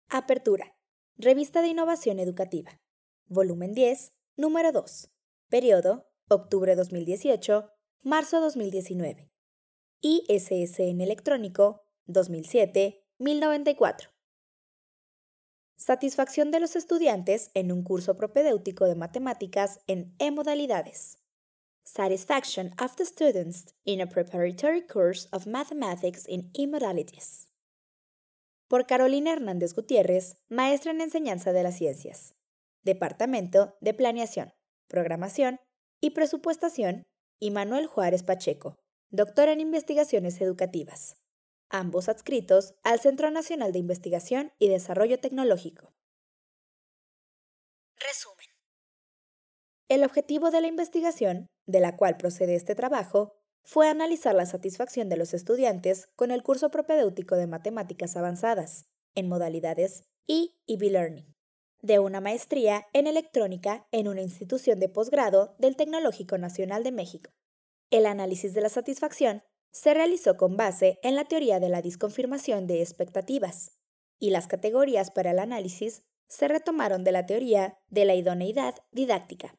Apertura. Revista de Innovación Educativa. Volumen 10, número 2. Periodo: octubre 2018, marzo 2019. ISSN electrónico 2007-1094. Satisfacción de los estudiantes en un curso propedéutico de matemáticas en E-modalidades. Satisfaction of the students in a preparatory course of mathematics in E-modalities. Por Carolina Hernández Gutiérrez, maestra en Enseñanza de las Ciencias. Departamento de Planeación, Programación y Presupuestación, y Manuel Juárez Pacheco, doctora en Investigaciones Educativas. Ambos adscritos al Centro Nacional de Investigación y Desarrollo Tecnológico. Resumen. El objetivo de la investigación, de la cual procede este trabajo, fue analizar la satisfacción de los estudiantes con el curso propedéutico de matemáticas avanzadas, en modalidades e-learning, de una maestría en electrónica en una institución de posgrado del Tecnológico Nacional de México. El análisis de la satisfacción se realizó con base en la teoría de la disconfirmación de expectativas, y las categorías para el análisis se retomaron de la teoría de la idoneidad didáctica.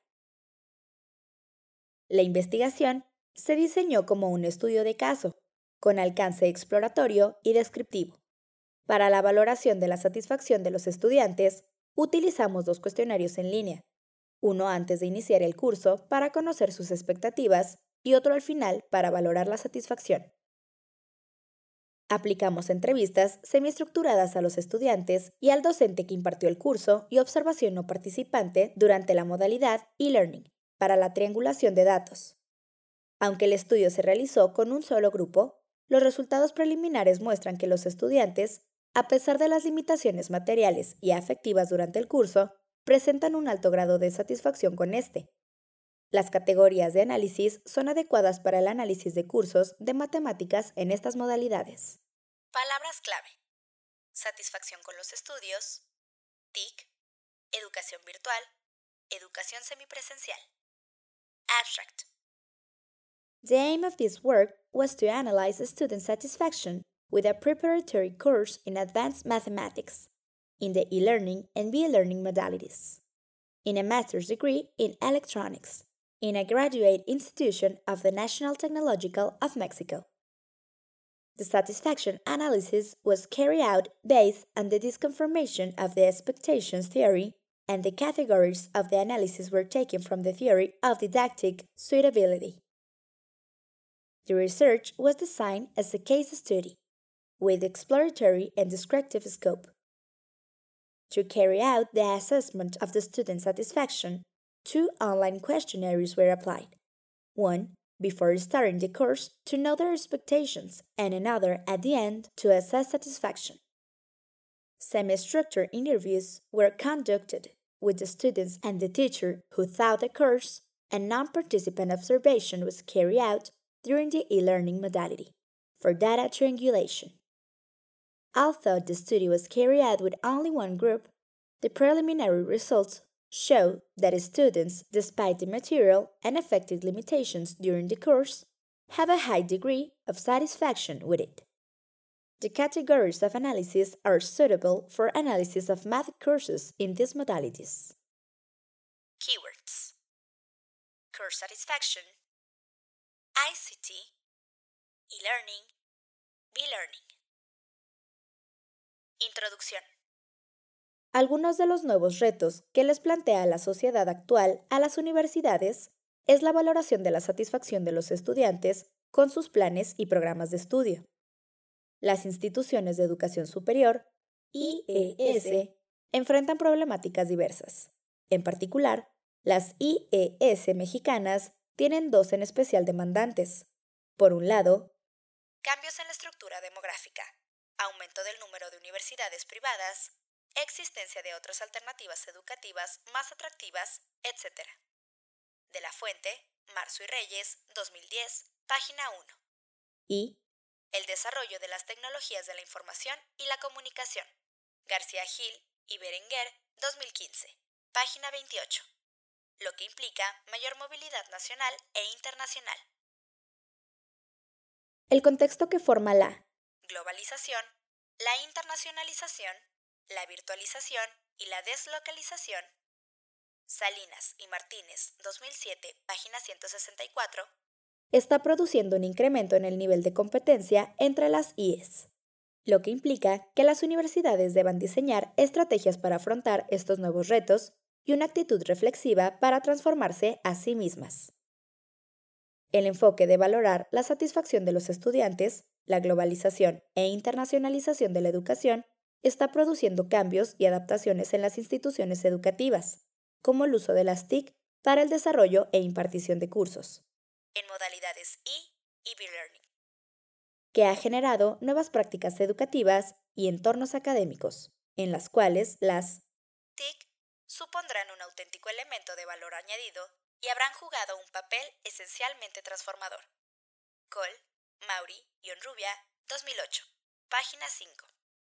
La investigación se diseñó como un estudio de caso, con alcance exploratorio y descriptivo. Para la valoración de la satisfacción de los estudiantes, utilizamos 2 cuestionarios en línea, uno antes de iniciar el curso para conocer sus expectativas y otro al final para valorar la satisfacción. Aplicamos entrevistas semiestructuradas a los estudiantes y al docente que impartió el curso y observación no participante durante la modalidad e-learning para la triangulación de datos. Aunque el estudio se realizó con un solo grupo, los resultados preliminares muestran que los estudiantes, a pesar de las limitaciones materiales y afectivas durante el curso, presentan un alto grado de satisfacción con este. Las categorías de análisis son adecuadas para el análisis de cursos de matemáticas en estas modalidades. Palabras clave: satisfacción con los estudios, TIC, educación virtual, educación semipresencial. Abstract. The aim of this work was to analyze student satisfaction with a preparatory course in advanced mathematics, in the e-learning and B-learning modalities, in a master's degree in electronics, in a graduate institution of the National Technological of Mexico. The satisfaction analysis was carried out based on the disconfirmation of the expectations theory, and the categories of the analysis were taken from the theory of didactic suitability. The research was designed as a case study, with exploratory and descriptive scope. To carry out the assessment of the student satisfaction, 2 online questionnaires were applied. One before starting the course to know their expectations, and another at the end to assess satisfaction. Semi-structured interviews were conducted with the students and the teacher who taught the course, and non-participant observation was carried out during the e-learning modality for data triangulation. Although the study was carried out with only one group, the preliminary results show that students, despite the material and affective limitations during the course, have a high degree of satisfaction with it. The categories of analysis are suitable for analysis of math courses in these modalities. Keywords: course satisfaction, ICT, e-learning, B-learning. Introducción. Algunos de los nuevos retos que les plantea la sociedad actual a las universidades es la valoración de la satisfacción de los estudiantes con sus planes y programas de estudio. Las instituciones de educación superior, IES, enfrentan problemáticas diversas. En particular, las IES mexicanas tienen 2 en especial demandantes. Por un lado, cambios en la estructura demográfica, aumento del número de universidades privadas, existencia de otras alternativas educativas más atractivas, etc. De la Fuente, Marzo y Reyes, 2010, página 1. Y el desarrollo de las tecnologías de la información y la comunicación, García Gil y Berenguer, 2015, página 28, lo que implica mayor movilidad nacional e internacional. El contexto que forma la globalización, la internacionalización la virtualización y la deslocalización. Salinas y Martínez, 2007, página 164, está produciendo un incremento en el nivel de competencia entre las IES, lo que implica que las universidades deban diseñar estrategias para afrontar estos nuevos retos y una actitud reflexiva para transformarse a sí mismas. El enfoque de valorar la satisfacción de los estudiantes, la globalización e internacionalización de la educación está produciendo cambios y adaptaciones en las instituciones educativas, como el uso de las TIC para el desarrollo e impartición de cursos, en modalidades y e-learning, que ha generado nuevas prácticas educativas y entornos académicos, en las cuales las TIC supondrán un auténtico elemento de valor añadido y habrán jugado un papel esencialmente transformador. Cole, Maury y Onrubia, 2008, página 5.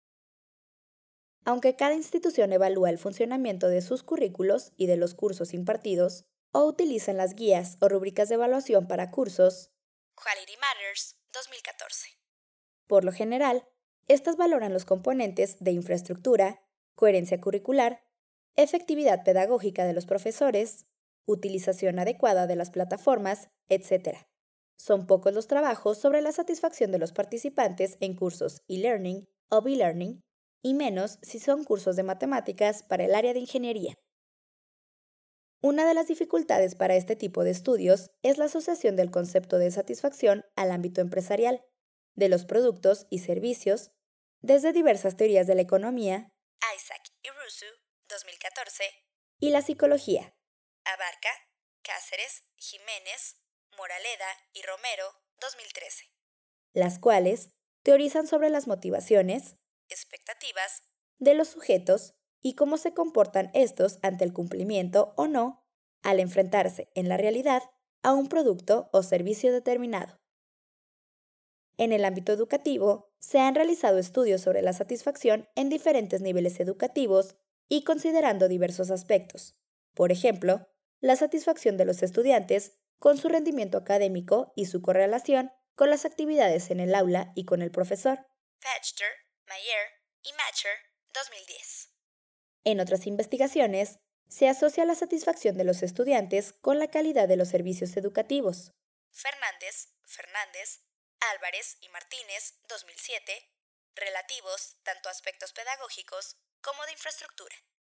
Aunque cada institución evalúa el funcionamiento de sus currículos y de los cursos impartidos, o utilizan las guías o rúbricas de evaluación para cursos, Quality Matters, 2014. Por lo general, estas valoran los componentes de infraestructura, coherencia curricular, efectividad pedagógica de los profesores, utilización adecuada de las plataformas, etc. Son pocos los trabajos sobre la satisfacción de los participantes en cursos e-learning o e-learning, y menos si son cursos de matemáticas para el área de ingeniería. Una de las dificultades para este tipo de estudios es la asociación del concepto de satisfacción al ámbito empresarial, de los productos y servicios, desde diversas teorías de la economía, Isaac y Russo, 2014, y la psicología, Abarca, Cáceres, Jiménez, Moraleda y Romero, 2013, las cuales teorizan sobre las motivaciones, expectativas, de los sujetos y cómo se comportan estos ante el cumplimiento o no al enfrentarse en la realidad a un producto o servicio determinado. En el ámbito educativo, se han realizado estudios sobre la satisfacción en diferentes niveles educativos y considerando diversos aspectos. Por ejemplo, la satisfacción de los estudiantes con su rendimiento académico y su correlación con las actividades en el aula y con el profesor. Fechter, Mayer y Matcher, 2010. En otras investigaciones, se asocia la satisfacción de los estudiantes con la calidad de los servicios educativos. Fernández, Álvarez y Martínez, 2007, relativos tanto a aspectos pedagógicos como de infraestructura.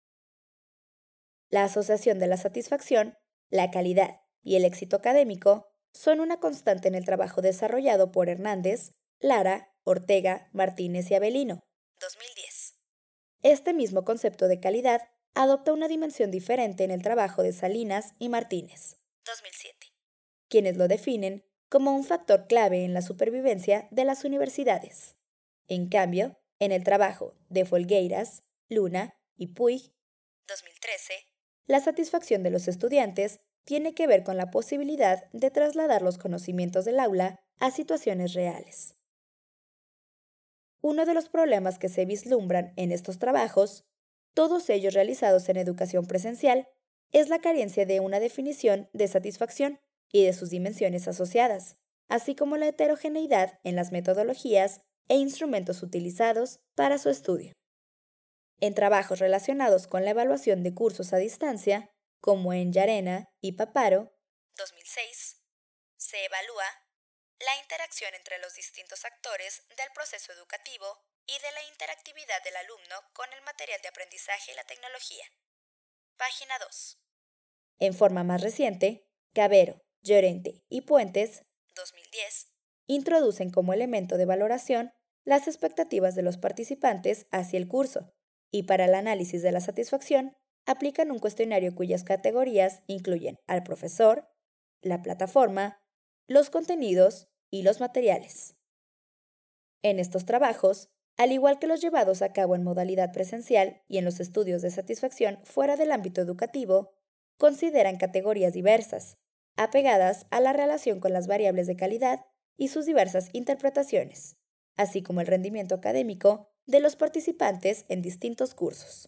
La asociación de la satisfacción, la calidad y el éxito académico son una constante en el trabajo desarrollado por Hernández, Lara, Ortega, Martínez y Avelino, 2010. Este mismo concepto de calidad adopta una dimensión diferente en el trabajo de Salinas y Martínez, 2007, quienes lo definen como un factor clave en la supervivencia de las universidades. En cambio, en el trabajo de Folgueiras, Luna y Puig, 2013, la satisfacción de los estudiantes tiene que ver con la posibilidad de trasladar los conocimientos del aula a situaciones reales. Uno de los problemas que se vislumbran en estos trabajos, todos ellos realizados en educación presencial, es la carencia de una definición de satisfacción y de sus dimensiones asociadas, así como la heterogeneidad en las metodologías e instrumentos utilizados para su estudio. En trabajos relacionados con la evaluación de cursos a distancia, como en Llarena y Paparo, 2006, se evalúa la interacción entre los distintos actores del proceso educativo y de la interactividad del alumno con el material de aprendizaje y la tecnología. Página 2. En forma más reciente, Cabero, Llorente y Puentes, 2010, introducen como elemento de valoración las expectativas de los participantes hacia el curso, y para el análisis de la satisfacción, aplican un cuestionario cuyas categorías incluyen al profesor, la plataforma, los contenidos y los materiales. En estos trabajos, al igual que los llevados a cabo en modalidad presencial y en los estudios de satisfacción fuera del ámbito educativo, consideran categorías diversas, apegadas a la relación con las variables de calidad y sus diversas interpretaciones, así como el rendimiento académico de los participantes en distintos cursos.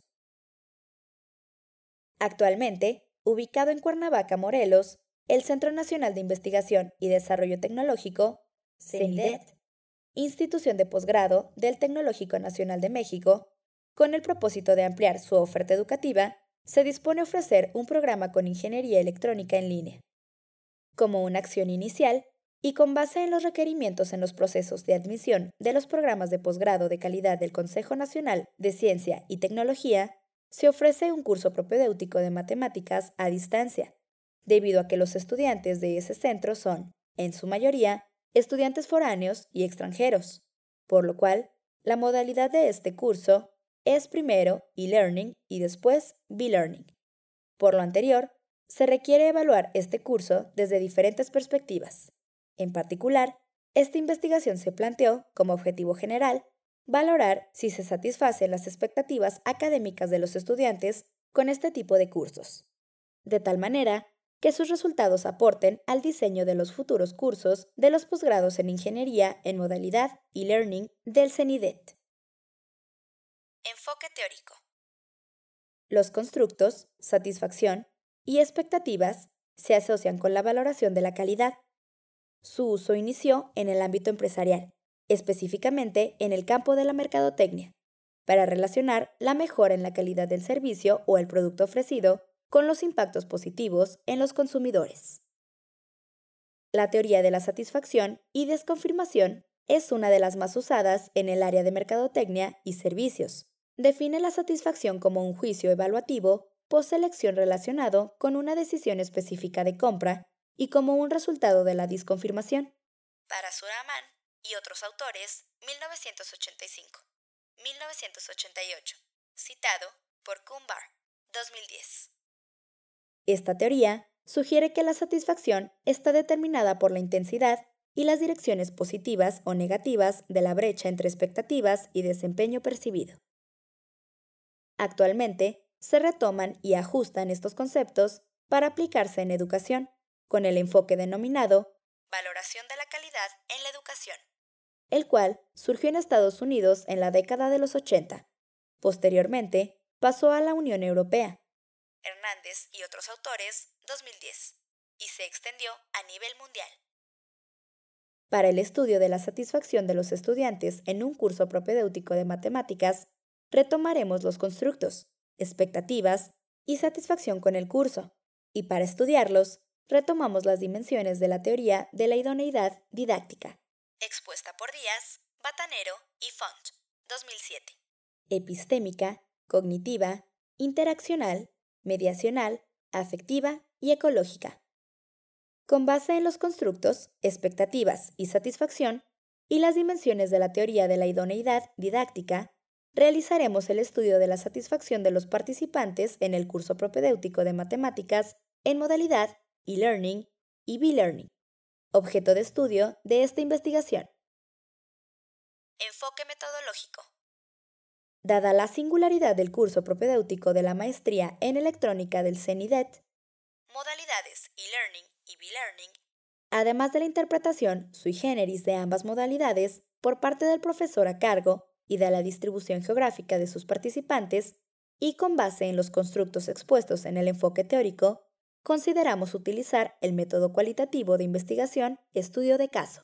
Actualmente, ubicado en Cuernavaca, Morelos, el Centro Nacional de Investigación y Desarrollo Tecnológico, CENIDET, institución de posgrado del Tecnológico Nacional de México, Con el propósito de ampliar su oferta educativa, se dispone a ofrecer un programa con ingeniería electrónica en línea. Como una acción inicial, y con base en los requerimientos en los procesos de admisión de los programas de posgrado de calidad del Consejo Nacional de Ciencia y Tecnología, se ofrece un curso propedéutico de matemáticas a distancia, debido a que los estudiantes de ese centro son, en su mayoría, estudiantes foráneos y extranjeros, por lo cual, la modalidad de este curso es primero e-learning y después B-learning. Por lo anterior, se requiere evaluar este curso desde diferentes perspectivas. En particular, esta investigación se planteó como objetivo general valorar si se satisfacen las expectativas académicas de los estudiantes con este tipo de cursos, de tal manera que sus resultados aporten al diseño de los futuros cursos de los posgrados en ingeniería en modalidad e-learning del CENIDET. Enfoque teórico. Los constructos, satisfacción y expectativas se asocian con la valoración de la calidad. Su uso inició en el ámbito empresarial, específicamente en el campo de la mercadotecnia, para relacionar la mejora en la calidad del servicio o el producto ofrecido con los impactos positivos en los consumidores. La teoría de la satisfacción y desconfirmación es una de las más usadas en el área de mercadotecnia y servicios. Define la satisfacción como un juicio evaluativo post-selección relacionado con una decisión específica de compra y como un resultado de la disconfirmación. Para Suraman y otros autores, 1985, 1988, citado por Kumbar, 2010. Esta teoría sugiere que la satisfacción está determinada por la intensidad y las direcciones positivas o negativas de la brecha entre expectativas y desempeño percibido. Actualmente, se retoman y ajustan estos conceptos para aplicarse en educación, con el enfoque denominado valoración de la calidad en la educación, el cual surgió en Estados Unidos en la década de los 80. Posteriormente, pasó a la Unión Europea, Hernández y otros autores, 2010, y se extendió a nivel mundial. Para el estudio de la satisfacción de los estudiantes en un curso propedéutico de matemáticas, retomaremos los constructos, expectativas y satisfacción con el curso, y para estudiarlos, retomamos las dimensiones de la teoría de la idoneidad didáctica, expuesta por Díaz, Batanero y Font, 2007. Epistémica, cognitiva, interaccional, mediacional, afectiva y ecológica. Con base en los constructos, expectativas y satisfacción, y las dimensiones de la teoría de la idoneidad didáctica, realizaremos el estudio de la satisfacción de los participantes en el curso propedéutico de matemáticas en modalidad e-learning y B-learning, objeto de estudio de esta investigación. Enfoque metodológico. Dada la singularidad del curso propedéutico de la maestría en electrónica del CENIDET, modalidades e-learning y B-learning, además de la interpretación sui generis de ambas modalidades por parte del profesor a cargo y de la distribución geográfica de sus participantes, y con base en los constructos expuestos en el enfoque teórico, consideramos utilizar el método cualitativo de investigación estudio de caso.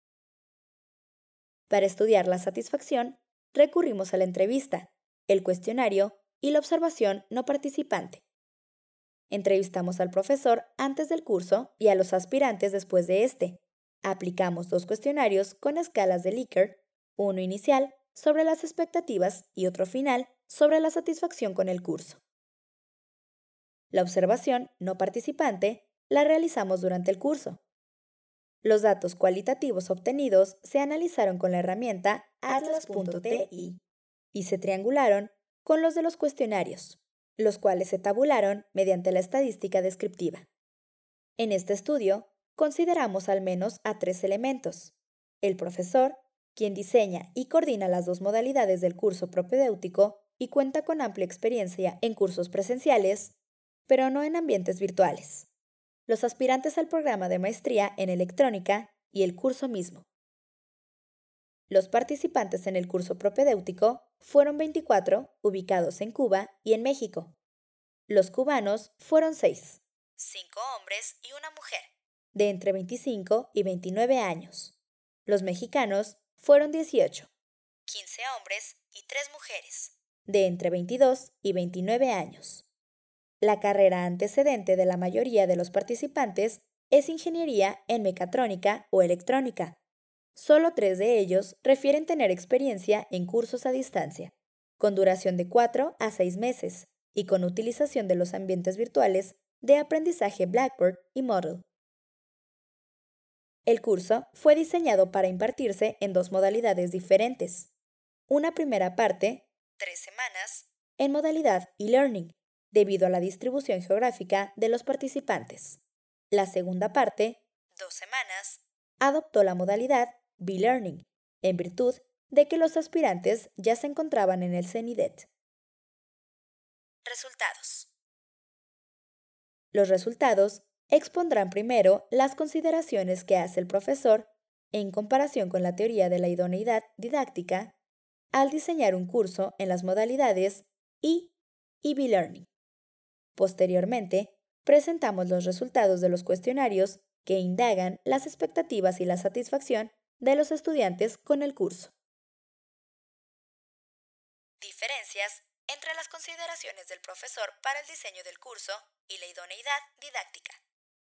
Para estudiar la satisfacción, recurrimos a la entrevista, el cuestionario y la observación no participante. Entrevistamos al profesor antes del curso y a los aspirantes después de este. Aplicamos 2 cuestionarios con escalas de Likert, uno inicial sobre las expectativas y otro final sobre la satisfacción con el curso. La observación no participante la realizamos durante el curso. Los datos cualitativos obtenidos se analizaron con la herramienta atlas.ti y se triangularon con los de los cuestionarios, los cuales se tabularon mediante la estadística descriptiva. En este estudio, consideramos al menos a 3 elementos: el profesor, quien diseña y coordina las 2 modalidades del curso propedéutico y cuenta con amplia experiencia en cursos presenciales, pero no en ambientes virtuales; los aspirantes al programa de maestría en electrónica y el curso mismo. Los participantes en el curso propedéutico fueron 24, ubicados en Cuba y en México. Los cubanos fueron 6, 5 hombres y una mujer, de entre 25 y 29 años. Los mexicanos fueron 18, 15 hombres y 3 mujeres, de entre 22 y 29 años. La carrera antecedente de la mayoría de los participantes es ingeniería en mecatrónica o electrónica. Solo 3 de ellos refieren tener experiencia en cursos a distancia, con duración de 4 a 6 meses y con utilización de los ambientes virtuales de aprendizaje Blackboard y Moodle. El curso fue diseñado para impartirse en 2 modalidades diferentes. Una primera parte, 3 semanas, en modalidad e-learning, debido a la distribución geográfica de los participantes. La segunda parte, 2 semanas, adoptó la modalidad B-Learning, en virtud de que los aspirantes ya se encontraban en el CENIDET. Resultados. Los resultados expondrán primero las consideraciones que hace el profesor en comparación con la teoría de la idoneidad didáctica al diseñar un curso en las modalidades E y B-Learning. Posteriormente, presentamos los resultados de los cuestionarios que indagan las expectativas y la satisfacción de los estudiantes con el curso. Diferencias entre las consideraciones del profesor para el diseño del curso y la idoneidad didáctica.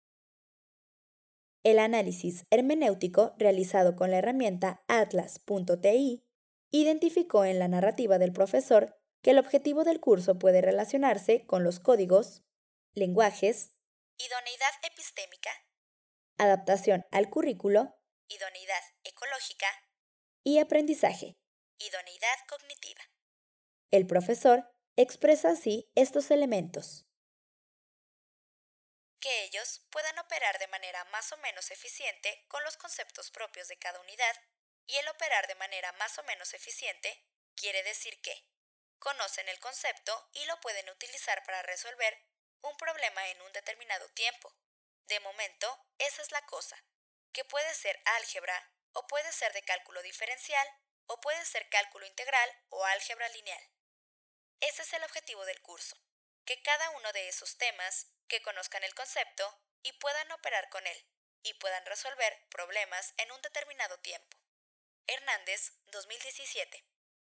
El análisis hermenéutico realizado con la herramienta atlas.ti identificó en la narrativa del profesor que el objetivo del curso puede relacionarse con los códigos, lenguajes, idoneidad epistémica, adaptación al currículo, idoneidad ecológica y aprendizaje, idoneidad cognitiva. El profesor expresa así estos elementos. Que ellos puedan operar de manera más o menos eficiente con los conceptos propios de cada unidad, y el operar de manera más o menos eficiente quiere decir que conocen el concepto y lo pueden utilizar para resolver un problema en un determinado tiempo. De momento, esa es la cosa, que puede ser álgebra, o puede ser de cálculo diferencial, o puede ser cálculo integral o álgebra lineal. Ese es el objetivo del curso, que cada uno de esos temas, que conozcan el concepto y puedan operar con él, y puedan resolver problemas en un determinado tiempo. Hernández, 2017.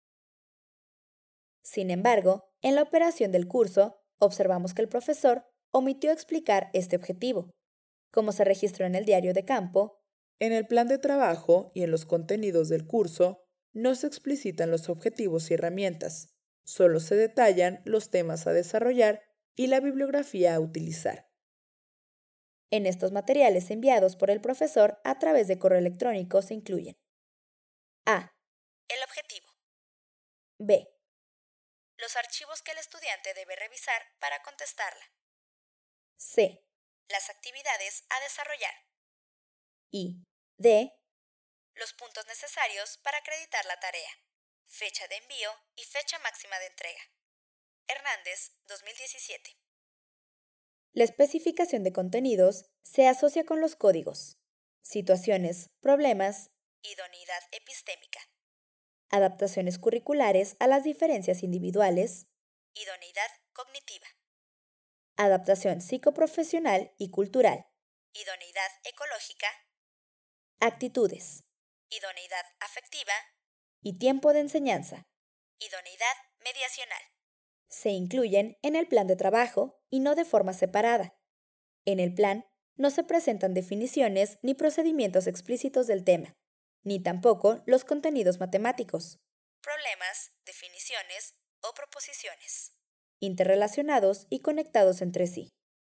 Sin embargo, en la operación del curso, observamos que el profesor omitió explicar este objetivo. Como se registró en el diario de campo, en el plan de trabajo y en los contenidos del curso no se explicitan los objetivos y herramientas, solo se detallan los temas a desarrollar y la bibliografía a utilizar. En estos materiales enviados por el profesor a través de correo electrónico se incluyen: A. El objetivo. B. Los archivos que el estudiante debe revisar para contestarla. C. Las actividades a desarrollar. Y D. Los puntos necesarios para acreditar la tarea, fecha de envío y fecha máxima de entrega. Hernández, 2017. La especificación de contenidos se asocia con los códigos, situaciones, problemas, idoneidad epistémica, adaptaciones curriculares a las diferencias individuales, idoneidad cognitiva, adaptación psicoprofesional y cultural, idoneidad ecológica, actitudes, idoneidad afectiva y tiempo de enseñanza, idoneidad mediacional. Se incluyen en el plan de trabajo y no de forma separada. En el plan no se presentan definiciones ni procedimientos explícitos del tema, ni tampoco los contenidos matemáticos, problemas, definiciones o proposiciones, interrelacionados y conectados entre sí.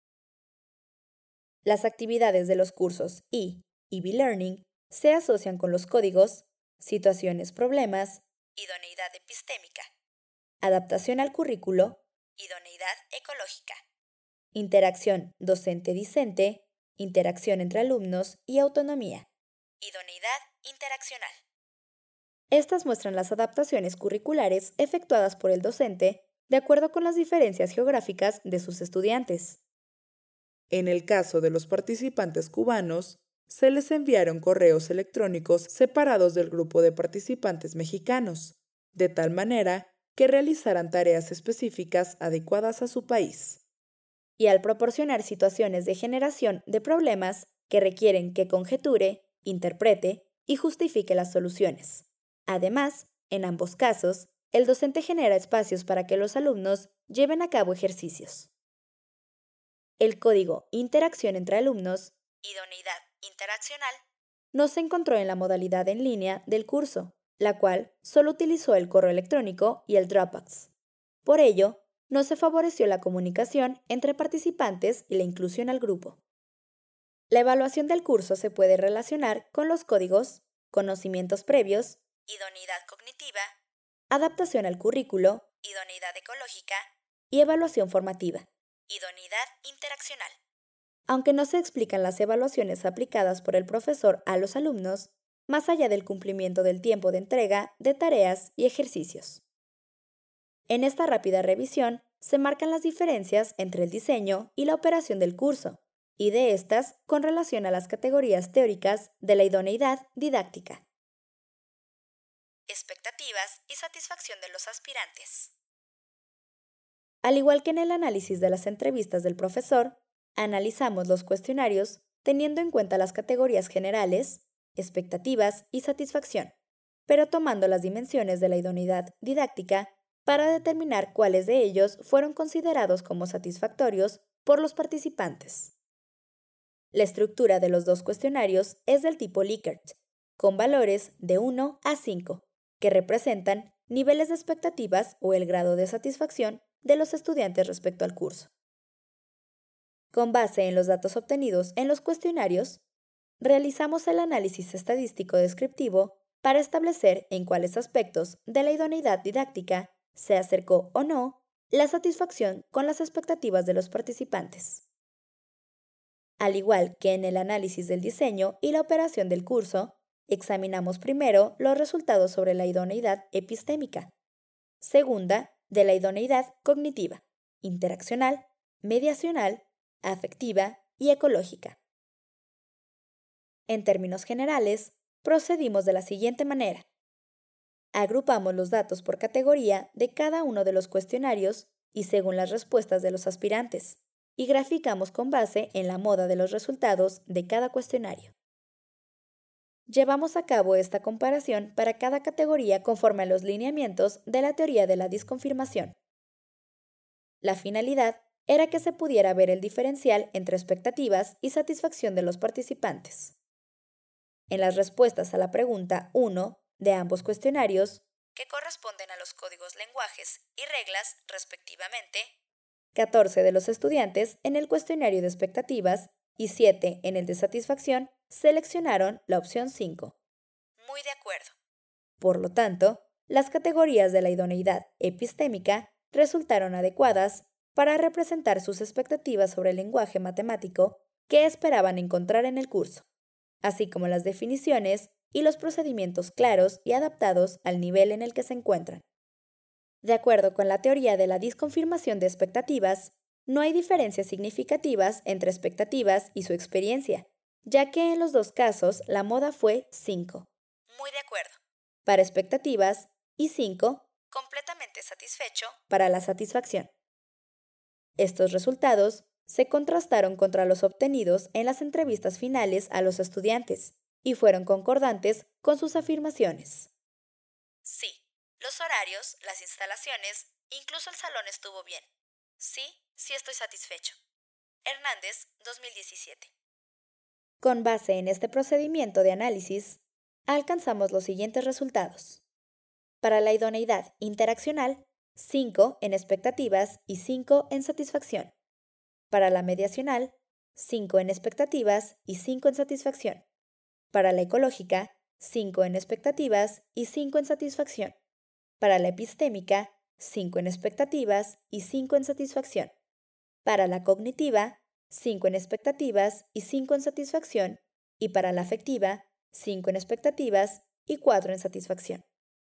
Las actividades de los cursos E y B-Learning se asocian con los códigos, situaciones, problemas, idoneidad epistémica, adaptación al currículo, idoneidad ecológica, interacción docente-discente, interacción entre alumnos y autonomía, idoneidad interaccional. Estas muestran las adaptaciones curriculares efectuadas por el docente de acuerdo con las diferencias geográficas de sus estudiantes. En el caso de los participantes cubanos, se les enviaron correos electrónicos separados del grupo de participantes mexicanos, de tal manera que realizaran tareas específicas adecuadas a su país. Y al proporcionar situaciones de generación de problemas que requieren que conjeture, interprete y justifique las soluciones. Además, en ambos casos, El docente genera espacios para que los alumnos lleven a cabo ejercicios. El código Interacción entre alumnos, idoneidad interaccional, no se encontró en la modalidad en línea del curso, la cual solo utilizó el correo electrónico y el Dropbox. Por ello, no se favoreció la comunicación entre participantes y la inclusión al grupo. La evaluación del curso se puede relacionar con los códigos, conocimientos previos, idoneidad cognitiva, adaptación al currículo, idoneidad ecológica y evaluación formativa, idoneidad interaccional. Aunque no se explican las evaluaciones aplicadas por el profesor a los alumnos, más allá del cumplimiento del tiempo de entrega de tareas y ejercicios. En esta rápida revisión se marcan las diferencias entre el diseño y la operación del curso, y de estas con relación a las categorías teóricas de la idoneidad didáctica. Expectativas y satisfacción de los aspirantes. Al igual que en el análisis de las entrevistas del profesor, analizamos los cuestionarios teniendo en cuenta las categorías generales, expectativas y satisfacción, pero tomando las dimensiones de la idoneidad didáctica para determinar cuáles de ellos fueron considerados como satisfactorios por los participantes. La estructura de los dos cuestionarios es del tipo Likert, con valores de 1 a 5, que representan niveles de expectativas o el grado de satisfacción de los estudiantes respecto al curso. Con base en los datos obtenidos en los cuestionarios, realizamos el análisis estadístico descriptivo para establecer en cuáles aspectos de la idoneidad didáctica se acercó o no la satisfacción con las expectativas de los participantes. Al igual que en el análisis del diseño y la operación del curso, examinamos primero los resultados sobre la idoneidad epistémica, segunda, de la idoneidad cognitiva, interaccional, mediacional, afectiva y ecológica. En términos generales, procedimos de la siguiente manera. Agrupamos los datos por categoría de cada uno de los cuestionarios y según las respuestas de los aspirantes, y graficamos con base en la moda de los resultados de cada cuestionario. Llevamos a cabo esta comparación para cada categoría conforme a los lineamientos de la teoría de la disconfirmación. La finalidad era que se pudiera ver el diferencial entre expectativas y satisfacción de los participantes. En las respuestas a la pregunta 1 de ambos cuestionarios, que corresponden a los códigos lenguajes y reglas respectivamente, 14 de los estudiantes en el cuestionario de expectativas y 7 en el de satisfacción seleccionaron la opción 5. Muy de acuerdo. Por lo tanto, las categorías de la idoneidad epistémica resultaron adecuadas para representar sus expectativas sobre el lenguaje matemático que esperaban encontrar en el curso, así como las definiciones y los procedimientos claros y adaptados al nivel en el que se encuentran. De acuerdo con la teoría de la disconfirmación de expectativas, no hay diferencias significativas entre expectativas y su experiencia, ya que en los dos casos la moda fue 5. Muy de acuerdo. Para expectativas y 5, completamente satisfecho, para la satisfacción. Estos resultados se contrastaron contra los obtenidos en las entrevistas finales a los estudiantes y fueron concordantes con sus afirmaciones. Sí, los horarios, las instalaciones, incluso el salón estuvo bien. Sí, sí estoy satisfecho. Hernández, 2017. Con base en este procedimiento de análisis, alcanzamos los siguientes resultados. Para la idoneidad interaccional, 5 en expectativas y 5 en satisfacción. Para la mediacional, 5 en expectativas y 5 en satisfacción. Para la ecológica, 5 en expectativas y 5 en satisfacción. Para la epistémica, 5 en expectativas y 5 en satisfacción. Para la cognitiva, 5 en expectativas y 5 en satisfacción. Y para la afectiva, 5 en expectativas y 4 en satisfacción.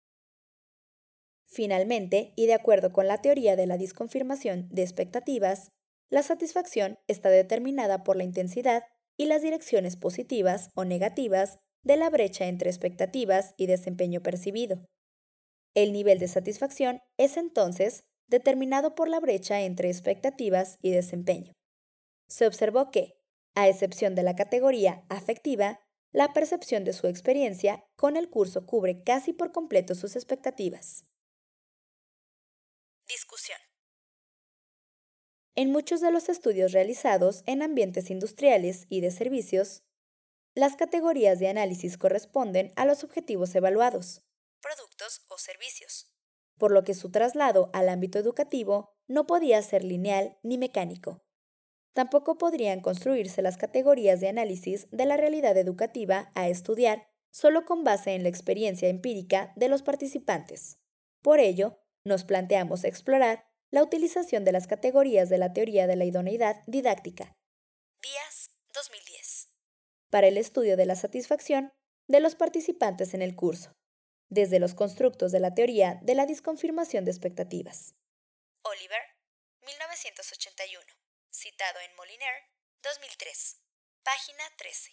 Finalmente, y de acuerdo con la teoría de la disconfirmación de expectativas, la satisfacción está determinada por la intensidad y las direcciones positivas o negativas de la brecha entre expectativas y desempeño percibido. El nivel de satisfacción es entonces determinado por la brecha entre expectativas y desempeño. Se observó que, a excepción de la categoría afectiva, la percepción de su experiencia con el curso cubre casi por completo sus expectativas. Discusión. En muchos de los estudios realizados en ambientes industriales y de servicios, las categorías de análisis corresponden a los objetivos evaluados, productos o servicios, por lo que su traslado al ámbito educativo no podía ser lineal ni mecánico. Tampoco podrían construirse las categorías de análisis de la realidad educativa a estudiar solo con base en la experiencia empírica de los participantes. Por ello, nos planteamos explorar la utilización de las categorías de la teoría de la idoneidad didáctica, Díaz 2010, para el estudio de la satisfacción de los participantes en el curso, desde los constructos de la teoría de la disconfirmación de expectativas. Oliver, 1981, citado en Moliner, 2003, página 13.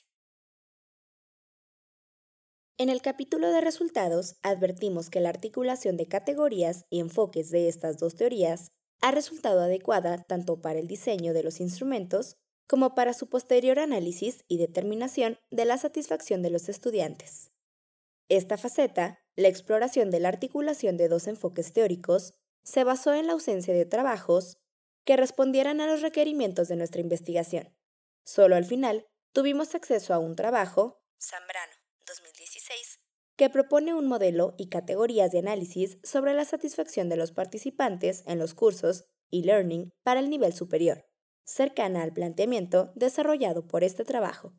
En el capítulo de resultados advertimos que la articulación de categorías y enfoques de estas dos teorías ha resultado adecuada tanto para el diseño de los instrumentos como para su posterior análisis y determinación de la satisfacción de los estudiantes. Esta faceta, la exploración de la articulación de dos enfoques teóricos, se basó en la ausencia de trabajos que respondieran a los requerimientos de nuestra investigación. Solo al final tuvimos acceso a un trabajo, Zambrano, 2016, que propone un modelo y categorías de análisis sobre la satisfacción de los participantes en los cursos e-learning para el nivel superior, cercana al planteamiento desarrollado por este trabajo.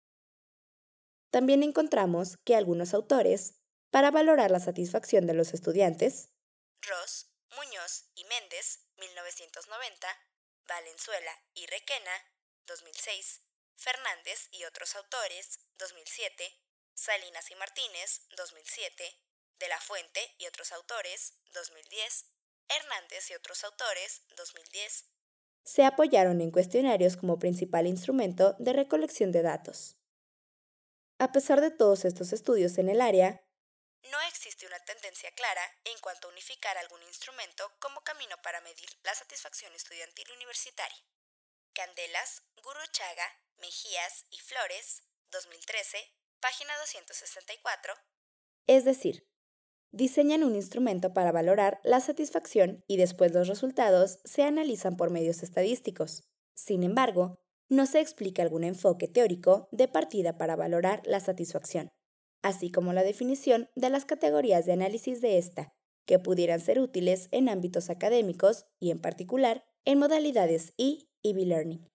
También encontramos que algunos autores, para valorar la satisfacción de los estudiantes, Ross, Muñoz y Méndez, 1990, Valenzuela y Requena, 2006, Fernández y otros autores, 2007, Salinas y Martínez, 2007, De la Fuente y otros autores, 2010, Hernández y otros autores, 2010, se apoyaron en cuestionarios como principal instrumento de recolección de datos. A pesar de todos estos estudios en el área, no existe una tendencia clara en cuanto a unificar algún instrumento como camino para medir la satisfacción estudiantil universitaria. Candelas, Guruchaga, Mejías y Flores, 2013, página 264, es decir, diseñan un instrumento para valorar la satisfacción y después los resultados se analizan por medios estadísticos. Sin embargo, no se explica algún enfoque teórico de partida para valorar la satisfacción, así como la definición de las categorías de análisis de esta, que pudieran ser útiles en ámbitos académicos y en particular en modalidades e-learning.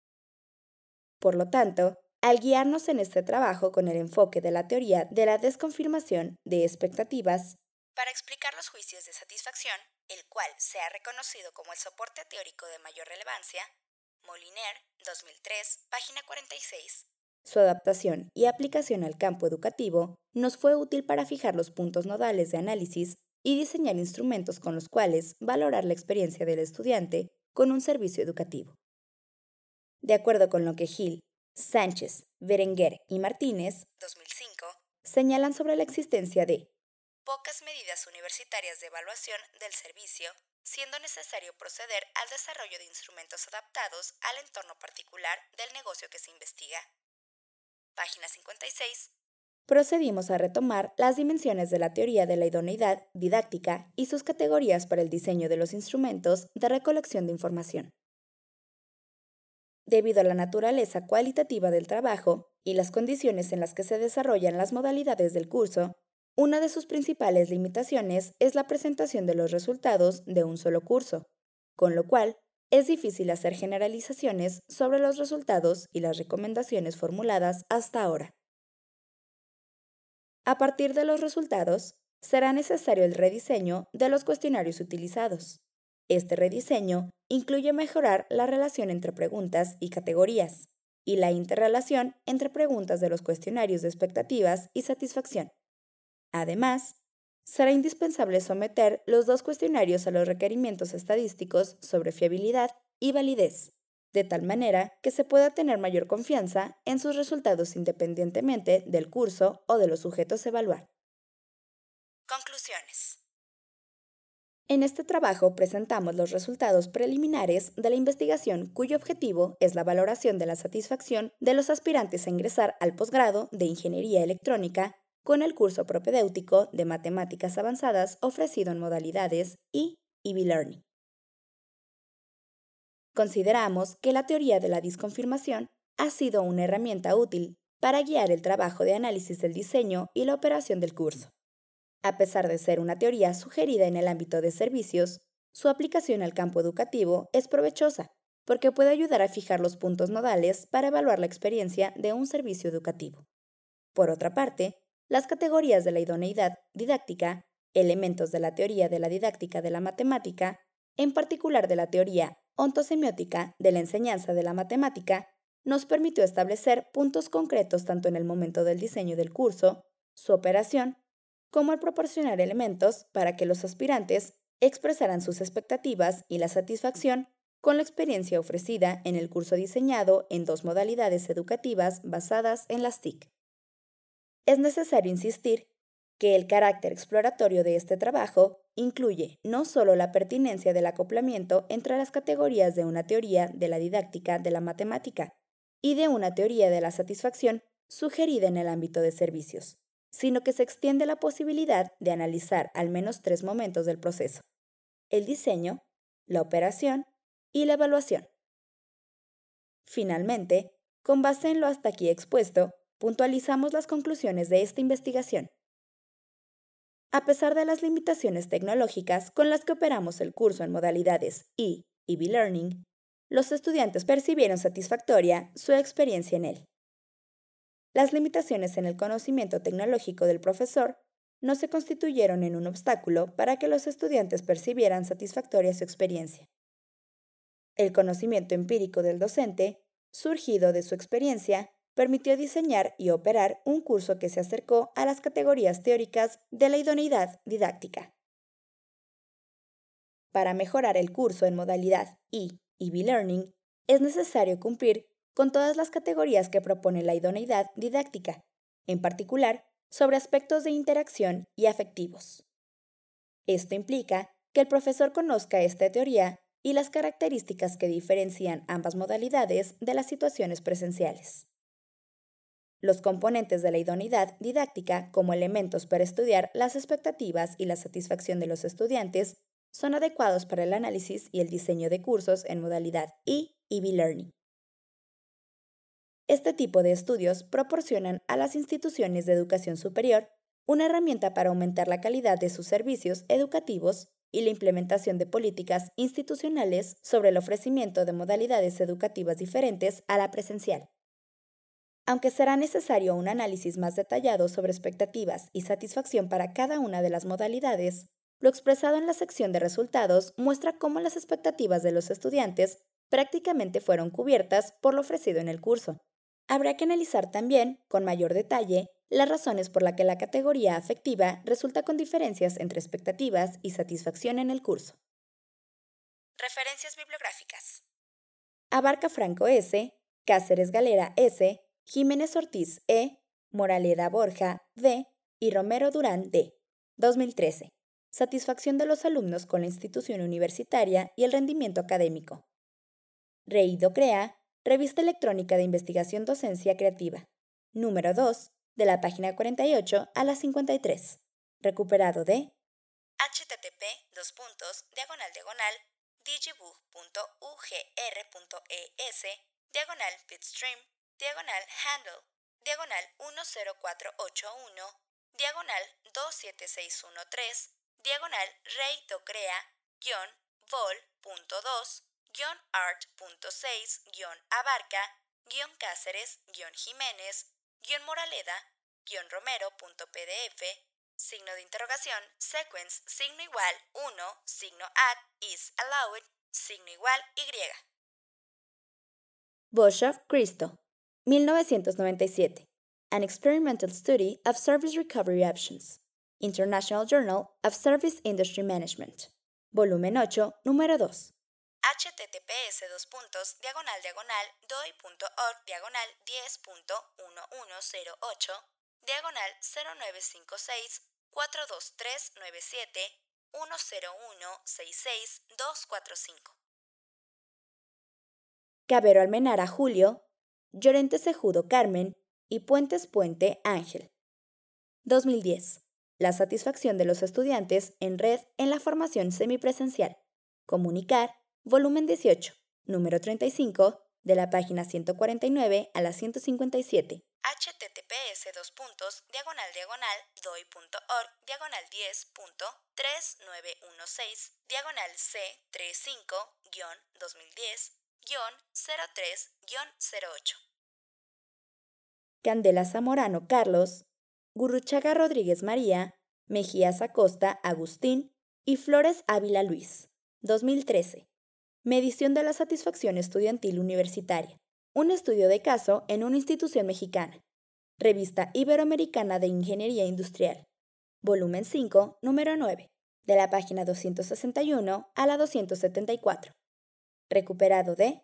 Por lo tanto, al guiarnos en este trabajo con el enfoque de la teoría de la desconfirmación de expectativas, para explicar los juicios de satisfacción, el cual se ha reconocido como el soporte teórico de mayor relevancia, Moliner, 2003, página 46, su adaptación y aplicación al campo educativo nos fue útil para fijar los puntos nodales de análisis y diseñar instrumentos con los cuales valorar la experiencia del estudiante con un servicio educativo. De acuerdo con lo que Gil, Sánchez, Berenguer y Martínez, 2005, señalan sobre la existencia de pocas medidas universitarias de evaluación del servicio, siendo necesario proceder al desarrollo de instrumentos adaptados al entorno particular del negocio que se investiga. Página 56. Procedimos a retomar las dimensiones de la teoría de la idoneidad didáctica y sus categorías para el diseño de los instrumentos de recolección de información. Debido a la naturaleza cualitativa del trabajo y las condiciones en las que se desarrollan las modalidades del curso, una de sus principales limitaciones es la presentación de los resultados de un solo curso, con lo cual es difícil hacer generalizaciones sobre los resultados y las recomendaciones formuladas hasta ahora. A partir de los resultados, será necesario el rediseño de los cuestionarios utilizados. Este rediseño incluye mejorar la relación entre preguntas y categorías, y la interrelación entre preguntas de los cuestionarios de expectativas y satisfacción. Además, será indispensable someter los dos cuestionarios a los requerimientos estadísticos sobre fiabilidad y validez, de tal manera que se pueda tener mayor confianza en sus resultados independientemente del curso o de los sujetos a evaluar. Conclusiones. En este trabajo presentamos los resultados preliminares de la investigación cuyo objetivo es la valoración de la satisfacción de los aspirantes a ingresar al posgrado de Ingeniería Electrónica con el curso propedéutico de Matemáticas Avanzadas ofrecido en modalidades EV Learning. Consideramos que la teoría de la disconfirmación ha sido una herramienta útil para guiar el trabajo de análisis del diseño y la operación del curso. A pesar de ser una teoría sugerida en el ámbito de servicios, su aplicación al campo educativo es provechosa porque puede ayudar a fijar los puntos nodales para evaluar la experiencia de un servicio educativo. Por otra parte, las categorías de la idoneidad didáctica, elementos de la teoría de la didáctica de la matemática, en particular de la teoría ontosemiótica de la enseñanza de la matemática, nos permitió establecer puntos concretos tanto en el momento del diseño del curso, su operación, como al proporcionar elementos para que los aspirantes expresaran sus expectativas y la satisfacción con la experiencia ofrecida en el curso diseñado en dos modalidades educativas basadas en las TIC. Es necesario insistir que el carácter exploratorio de este trabajo incluye no solo la pertinencia del acoplamiento entre las categorías de una teoría de la didáctica de la matemática y de una teoría de la satisfacción sugerida en el ámbito de servicios, sino que se extiende la posibilidad de analizar al menos 3 momentos del proceso: el diseño, la operación y la evaluación. Finalmente, con base en lo hasta aquí expuesto, puntualizamos las conclusiones de esta investigación. A pesar de las limitaciones tecnológicas con las que operamos el curso en modalidades EV Learning, los estudiantes percibieron satisfactoria su experiencia en él. Las limitaciones en el conocimiento tecnológico del profesor no se constituyeron en un obstáculo para que los estudiantes percibieran satisfactoria su experiencia. El conocimiento empírico del docente, surgido de su experiencia, permitió diseñar y operar un curso que se acercó a las categorías teóricas de la idoneidad didáctica. Para mejorar el curso en modalidad EV Learning, es necesario cumplir con todas las categorías que propone la idoneidad didáctica, en particular sobre aspectos de interacción y afectivos. Esto implica que el profesor conozca esta teoría y las características que diferencian ambas modalidades de las situaciones presenciales. Los componentes de la idoneidad didáctica, como elementos para estudiar las expectativas y la satisfacción de los estudiantes, son adecuados para el análisis y el diseño de cursos en modalidad EV Learning. Este tipo de estudios proporcionan a las instituciones de educación superior una herramienta para aumentar la calidad de sus servicios educativos y la implementación de políticas institucionales sobre el ofrecimiento de modalidades educativas diferentes a la presencial. Aunque será necesario un análisis más detallado sobre expectativas y satisfacción para cada una de las modalidades, lo expresado en la sección de resultados muestra cómo las expectativas de los estudiantes prácticamente fueron cubiertas por lo ofrecido en el curso. Habrá que analizar también, con mayor detalle, las razones por las que la categoría afectiva resulta con diferencias entre expectativas y satisfacción en el curso. Referencias bibliográficas. Abarca Franco S., Cáceres Galera S., Jiménez Ortiz E., Moraleda Borja D. y Romero Durán D. 2013. Satisfacción de los alumnos con la institución universitaria y el rendimiento académico. Reído Crea, Revista Electrónica de Investigación Docencia Creativa. Número 2, de la página 48 a la 53. Recuperado de Boshoff, Cristo, 1997. An Experimental Study of Service Recovery Options. International Journal of Service Industry Management. Volumen 8, número 2. Cabero Almenara Julio, Llorente Cejudo Carmen y Puentes Puente Ángel. 2010. La satisfacción de los estudiantes en red en la formación semipresencial. Comunicar, volumen 18, número 35, de la página 149 a la 157. https://doy.org/10-C35-2010-03-08. Candela Zamorano Carlos, Gurruchaga Rodríguez María, Mejías Acosta Agustín y Flores Ávila Luis. 2013. Medición de la satisfacción estudiantil universitaria. Un estudio de caso en una institución mexicana. Revista Iberoamericana de Ingeniería Industrial. Volumen 5, número 9, de la página 261 a la 274. Recuperado de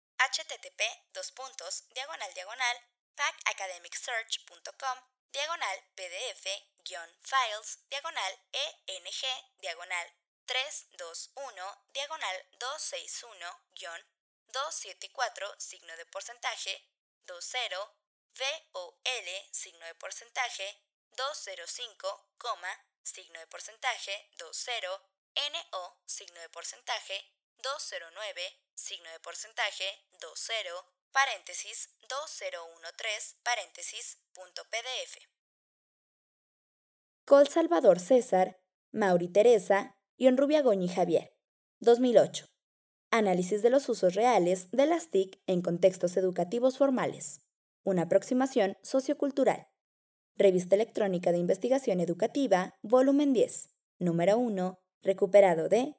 http://pacacademic-search.com/pdf-files-pdf-261-264 signo de porcentaje 20 VOL signo de porcentaje 205, signo de porcentaje 20 NO signo de porcentaje 209 signo de porcentaje 20 paréntesis 2013 paréntesis punto PDF. Col Salvador César, Mauri Teresa y Onrubia Goñi Javier. 2008. Análisis de los usos reales de las TIC en contextos educativos formales. Una aproximación sociocultural. Revista Electrónica de Investigación Educativa, volumen 10, número 1, recuperado de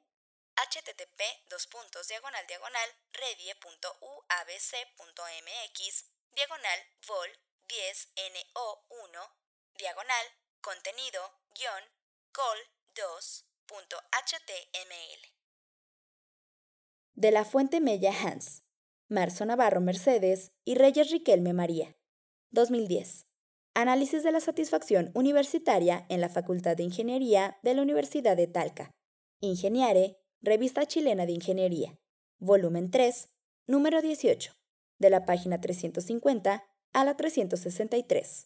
http://vol10NO1-col2.html. De la Fuente Mella Hans, Marzo Navarro Mercedes y Reyes Riquelme María. 2010. Análisis de la satisfacción universitaria en la Facultad de Ingeniería de la Universidad de Talca. Ingeniare, Revista Chilena de Ingeniería. Volumen 3, número 18, de la página 350 a la 363.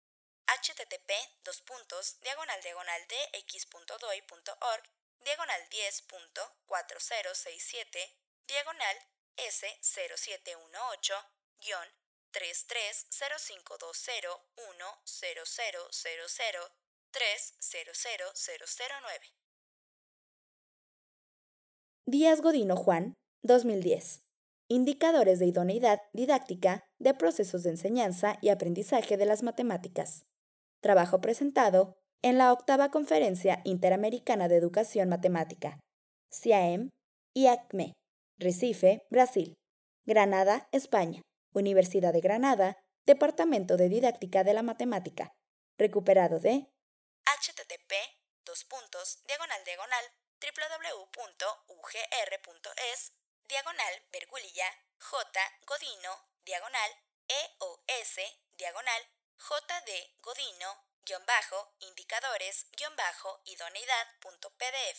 http://10.2-2018-33005200003000009. Díaz Godino Juan, 2010. Indicadores de idoneidad didáctica de procesos de enseñanza y aprendizaje de las matemáticas. Trabajo presentado en la 8ª Conferencia Interamericana de Educación Matemática, CIAEM y ACME, Recife, Brasil, Granada, España, Universidad de Granada, Departamento de Didáctica de la Matemática, recuperado de http://www.ugr.es/jd-eos-indicadores-idoneidad.pdf.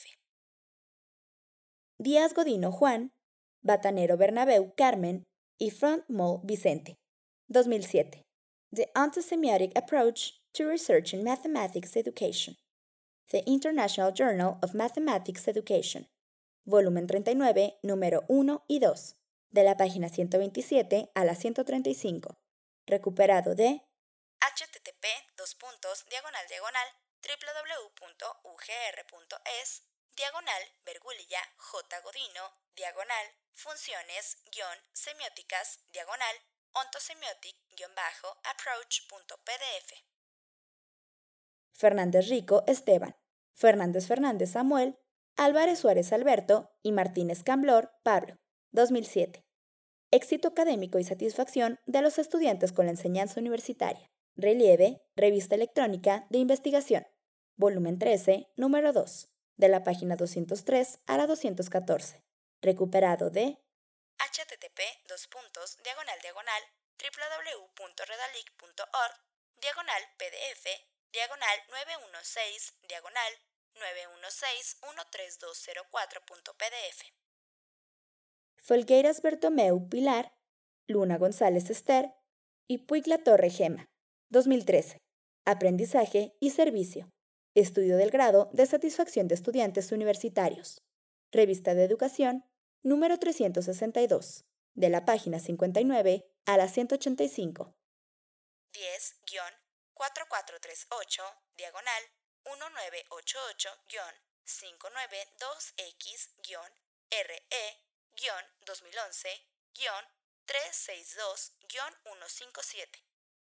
Díaz Godino Juan, Batanero Bernabeu Carmen y Front Mall Vicente. 2007. The Anti-Semiotic Approach to Research in Mathematics Education. The International Journal of Mathematics Education. Volumen 39, número 1 y 2, de la página 127 a la 135. Recuperado de http://www.ugr.es/vergulilla-godino-funciones-semiotic-approach.pdf. Fernández Rico Esteban, Fernández Fernández Samuel, Álvarez Suárez Alberto y Martínez Camblor Pablo. 2007. Éxito académico y satisfacción de los estudiantes con la enseñanza universitaria. Relieve, Revista Electrónica de Investigación. Volumen 13, número 2, de la página 203 a la 214. Recuperado de http://www.redalic.org/916-916-13204.pdf. Folgueiras Bertomeu Pilar, Luna González Esther y Puig La Torre Gema. 2013. Aprendizaje y servicio. Estudio del grado de satisfacción de estudiantes universitarios. Revista de Educación, número 362, de la página 59 a la 185. 10-4438, diagonal 1988-RE-2011-362-157.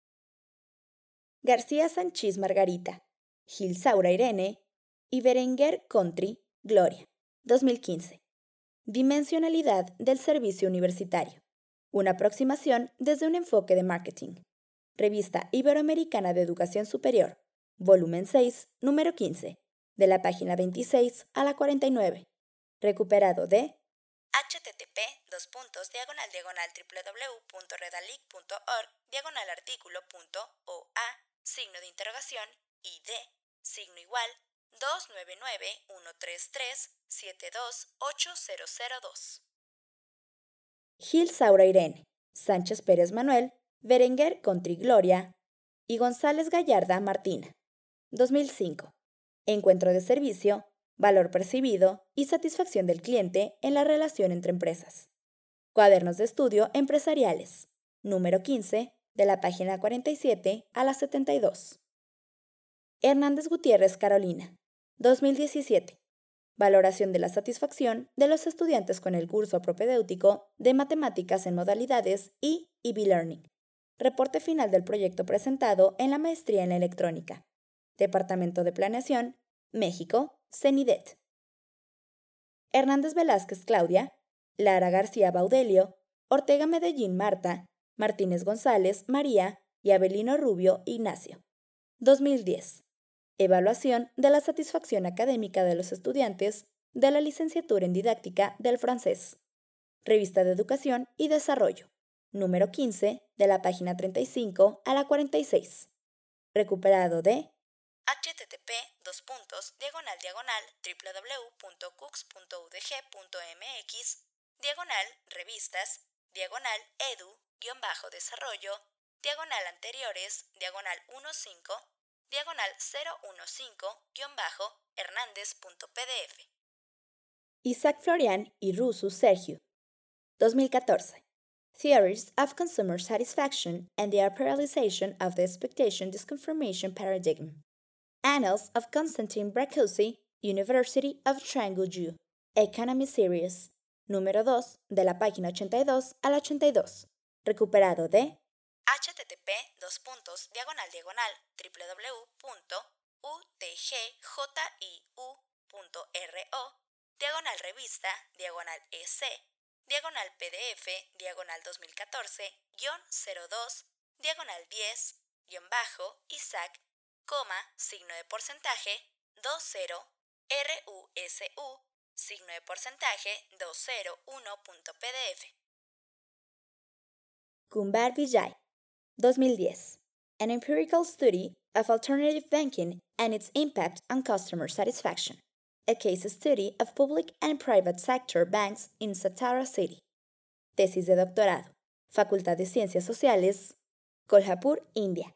García Sanchís Margarita, Gil Saura Irene y Berenguer Country Gloria, 2015. Dimensionalidad del servicio universitario. Una aproximación desde un enfoque de marketing. Revista Iberoamericana de Educación Superior, volumen 6, número 15, de la página 26 a la 49. Recuperado de http://www.redalic.org/artículo.oa, ID, = 299-133-728002. Gil Saura Irene, Sánchez Pérez Manuel, Berenguer Country Gloria y González Gallarda Martina, 2005. Encuentro de servicio, valor percibido y satisfacción del cliente en la relación entre empresas. Cuadernos de estudio empresariales, número 15, de la página 47 a la 72. Hernández Gutiérrez Carolina, 2017. Valoración de la satisfacción de los estudiantes con el curso propedéutico de Matemáticas en Modalidades y e-Learning. Reporte final del proyecto presentado en la Maestría en Electrónica. Departamento de Planeación, México, CENIDET. Hernández Velázquez Claudia, Lara García Baudelio, Ortega Medellín Marta, Martínez González María y Avelino Rubio Ignacio. 2010. Evaluación de la satisfacción académica de los estudiantes de la licenciatura en didáctica del francés. Revista de Educación y Desarrollo, número 15, de la página 35 a la 46. Recuperado de http://www.cooks.udg.mx/anteriores/edu-desarollo/anteriores-anteriores-Hernández.pdf. Isaac Florian y Rusu Sergio, 2014. Theories of Consumer Satisfaction and the Apparelization of the Expectation Disconfirmation Paradigm. Annals of Constantine Brancusi, University of Chengdu. Economy Series, número 2, de la página 82 a la 82. Recuperado de http://www.utg-isaac, Kumbar Vijay, 2010. An Empirical Study of Alternative Banking and its Impact on Customer Satisfaction. A Case Study of Public and Private Sector Banks in Satara City. Tesis de doctorado. Facultad de Ciencias Sociales, Kolhapur, India.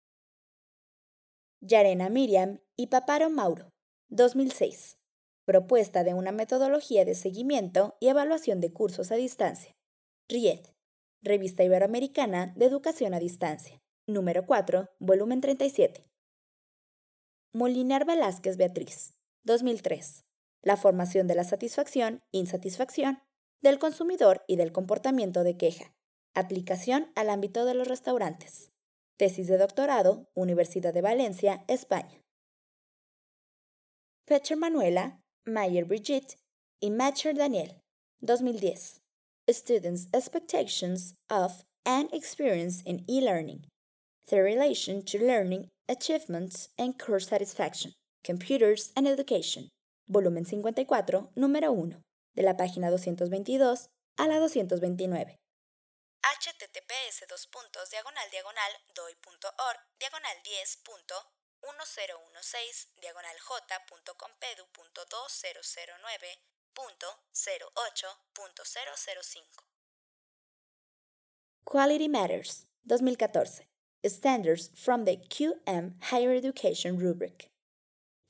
Yarena Miriam y Paparo Mauro, 2006. Propuesta de una metodología de seguimiento y evaluación de cursos a distancia. RIED, Revista Iberoamericana de Educación a Distancia, número 4, volumen 37. Molinar Velázquez Beatriz, 2003. La formación de la satisfacción, insatisfacción, del consumidor y del comportamiento de queja. Aplicación al ámbito de los restaurantes. Tesis de doctorado, Universidad de Valencia, España. Pecher Manuela, Mayer Brigitte y Macher Daniel, 2010. Students' Expectations of and Experience in E-Learning. The Relation to Learning, Achievements and Course Satisfaction. Computers and Education. Volumen 54, número 1, de la página 222 a la 229. https://doi.org/10.10.1010.1009.08.005. Quality Matters, 2014. Standards from the QM Higher Education Rubric.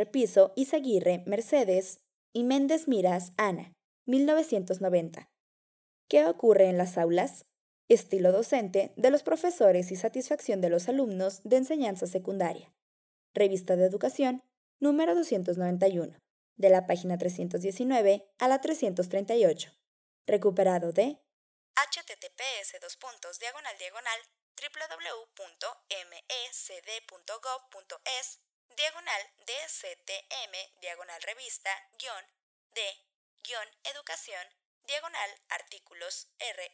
Repiso, Izaguirre, Mercedes y Méndez Miras, Ana, 1990. ¿Qué ocurre en las aulas? Estilo docente de los profesores y satisfacción de los alumnos de enseñanza secundaria. Revista de Educación, número 291, de la página 319 a la 338. Recuperado de https://mecd.gov.es/de-mecd-educación-artículos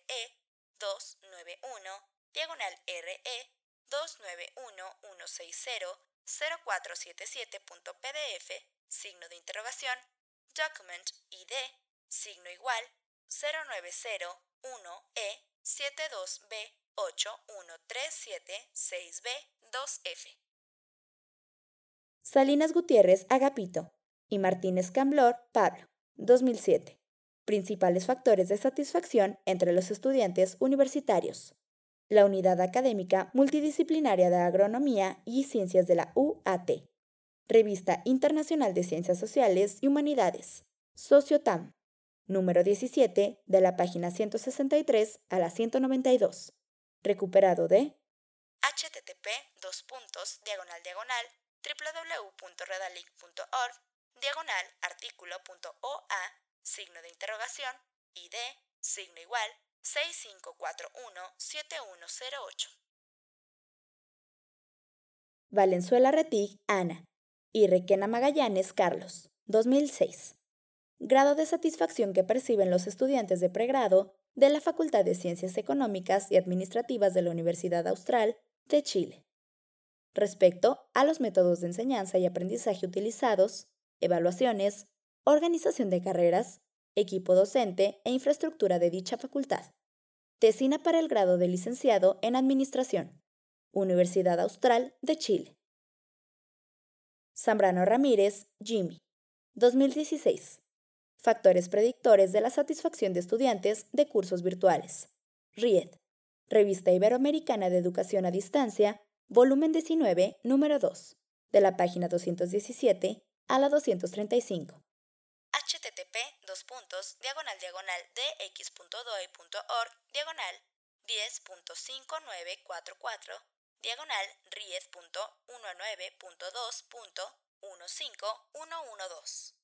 RE 291-RE 29116004777.pdf, document ID, #901E72B81376B2F. Salinas Gutiérrez, Agapito, y Martínez Camblor, Pablo, 2007. Principales factores de satisfacción entre los estudiantes universitarios. La Unidad Académica Multidisciplinaria de Agronomía y Ciencias de la UAT. Revista Internacional de Ciencias Sociales y Humanidades. Sociotam. Número 17, de la página 163 a la 192. Recuperado de http://www.redalic.org/artículo.oa, ID, 6541-7108. Valenzuela Retig, Ana, y Requena Magallanes, Carlos, 2006. Grado de satisfacción que perciben los estudiantes de pregrado de la Facultad de Ciencias Económicas y Administrativas de la Universidad Austral de Chile. Respecto a los métodos de enseñanza y aprendizaje utilizados, evaluaciones, organización de carreras, equipo docente e infraestructura de dicha facultad. Tesina para el grado de licenciado en Administración. Universidad Austral de Chile. Zambrano Ramírez, Jimmy. 2016. Factores predictores de la satisfacción de estudiantes de cursos virtuales. RIED. Revista Iberoamericana de Educación a Distancia, volumen 19, número 2, de la página 217 a la 235. http://dx.doe.org/10.5944/RIED.19.2.15112.